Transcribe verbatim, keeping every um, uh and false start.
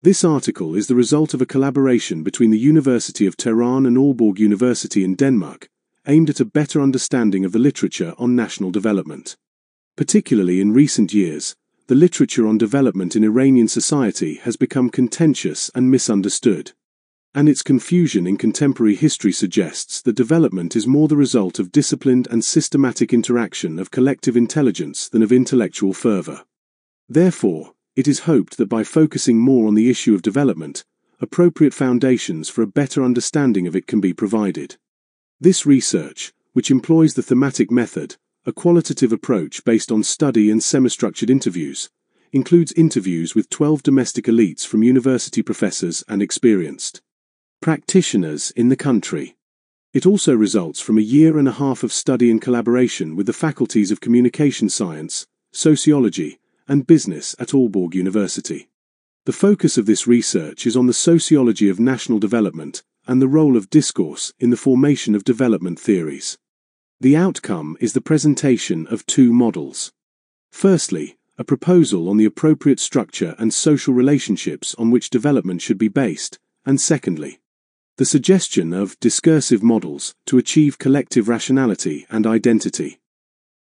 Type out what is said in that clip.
This article is the result of a collaboration between the University of Tehran and Aalborg University in Denmark, aimed at a better understanding of the literature on national development. Particularly in recent years, the literature on development in Iranian society has become contentious and misunderstood. And its confusion in contemporary history suggests that development is more the result of disciplined and systematic interaction of collective intelligence than of intellectual fervor. Therefore, it is hoped that by focusing more on the issue of development, appropriate foundations for a better understanding of it can be provided. This research, which employs the thematic method, a qualitative approach based on study and semi-structured interviews, includes interviews with twelve domestic elites from university professors and experienced practitioners in the country. It also results from a year and a half of study and collaboration with the faculties of communication science, sociology, and business at Aalborg University. The focus of this research is on the sociology of national development and the role of discourse in the formation of development theories. The outcome is the presentation of two models. Firstly, a proposal on the appropriate structure and social relationships on which development should be based, and secondly, the suggestion of discursive models to achieve collective rationality and identity.